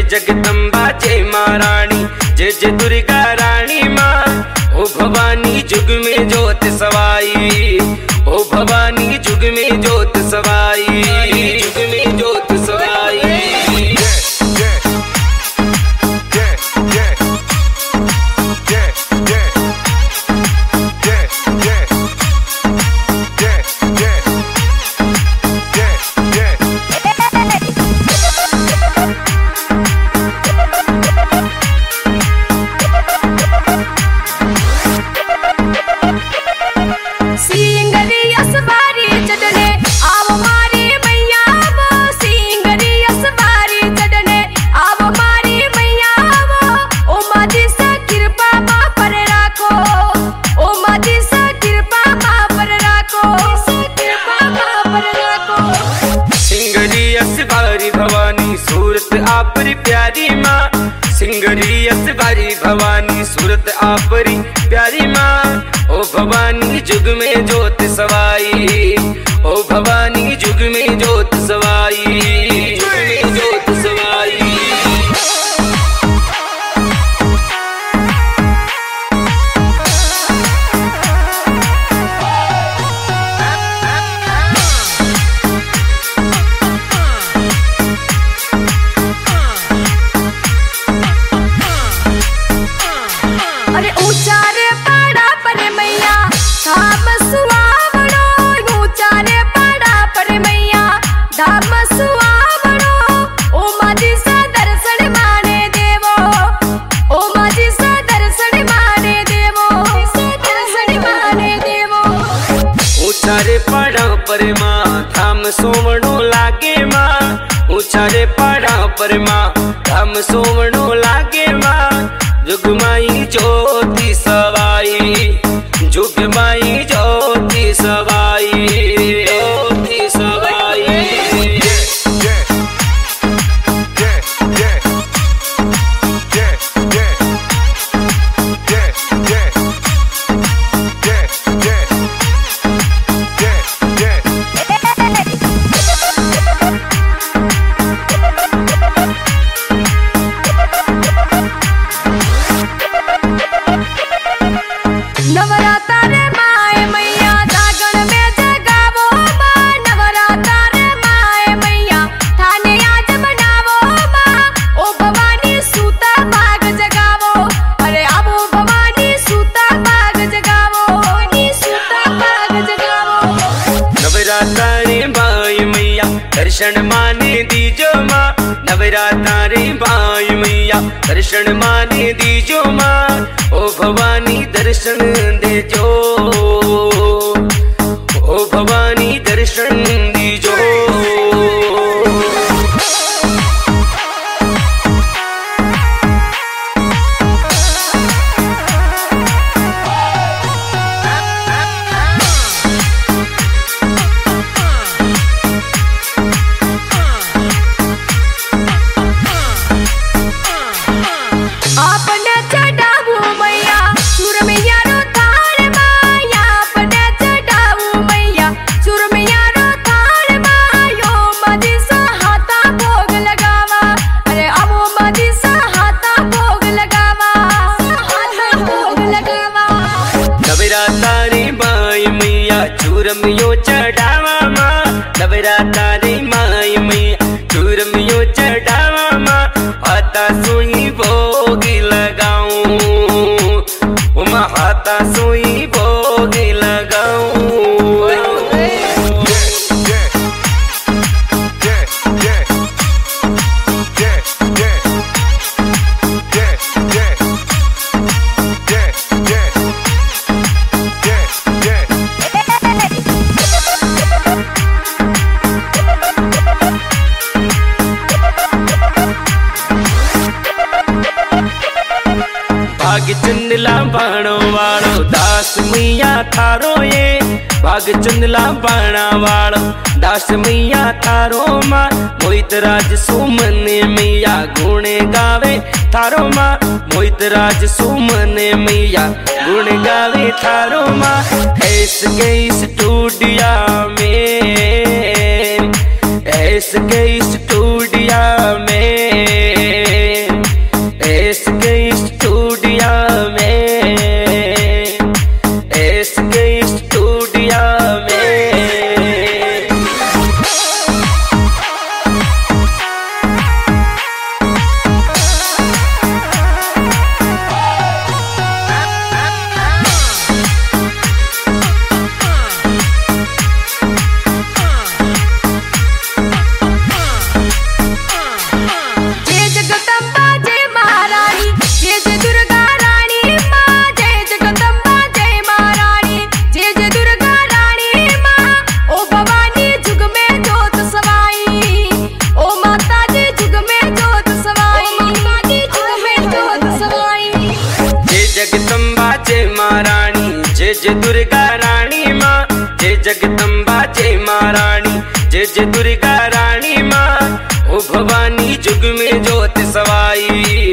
जगदम्बा जय महारानी, जय जय दुर्गा रानी माँ। ओ भवानी जुग में जोत सवाई, ओ भवानी जुग में जोत सवाई, जुग में जोत सवाई। भवानी सूरत आपरी प्यारी माँ, सिंगरी असबारी भवानी सूरत आपरी प्यारी माँ। ओ भवानी जुग में जोत सवाई, ओ भवानी जुग में जोत सवाई, जुग में जोत सवाई। ऊंचारे पहाड़ा पर माँ धाम सोवणो लागे माँ, ऊंचारे पहाड़ा पर माँ धाम सोवणो लागे माँ। जुगमाई ज्योति सवाई, जुगमाई ज्योति सवाई, ज्योति सवाई। दर्शन माने दीजो माँ, नवराता रे बाई मैया दर्शन माने दीजो माँ। ओ भवानी दर्शन देजो, ओ भवानी दर्शन दीजो। चूरमियो चढ़ावा माँ, नवराता रे माई मैया चूरमियो चढ़ावा माँ। हाथा सुई भोग लगाऊं, उमा हाथा सुई भोग लगाऊं। भाग चंदला बाणो वालो दास मैया थारो ये, भाग चंदला बाणा वालो दास मैया थारो माँ। मोहित राज सुमन मैया गुण गावे थारो माँ, मोहित राज सुमन मैया गुण गावे थारो माँ। ऐस गई स्टूडिया में, ऐस गई स्टूडिया में। एसके स्टूडियो में, एसके स्टूडियो में। जय जय दुर्गा रानी माँ, जय जगदम्बा जय माँ रानी, जय जय दुर्गा रानी माँ। ओ भवानी जुग में ज्योत सवाई।